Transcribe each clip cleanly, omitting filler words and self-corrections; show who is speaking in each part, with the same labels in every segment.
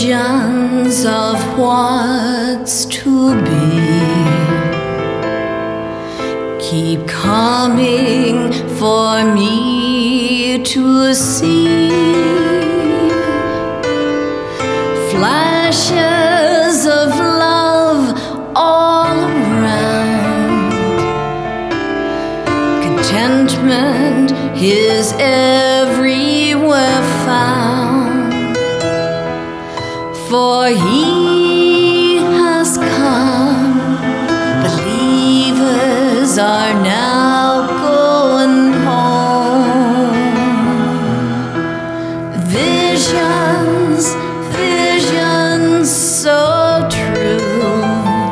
Speaker 1: Visions of what's to be keep coming for me to see. Flashes of love all around. Contentment is everywhere found. For He has come. Believers are now going home. Visions, visions so true.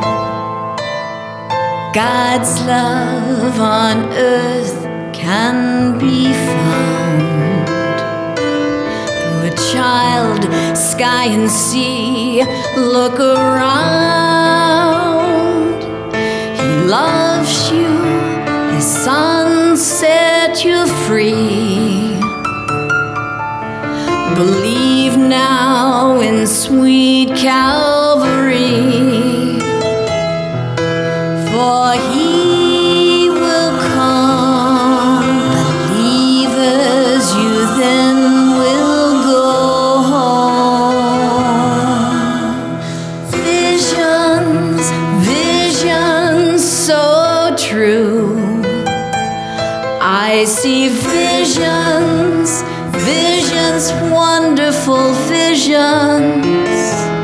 Speaker 1: God's love on earth can be found. Through a child, sky and sea, look around. He loves you, His Son set you free. Believe now in sweet Calvary, for He will come. Believers, you then will go home. Visions, visions so true. I see visions, visions, wonderful visions.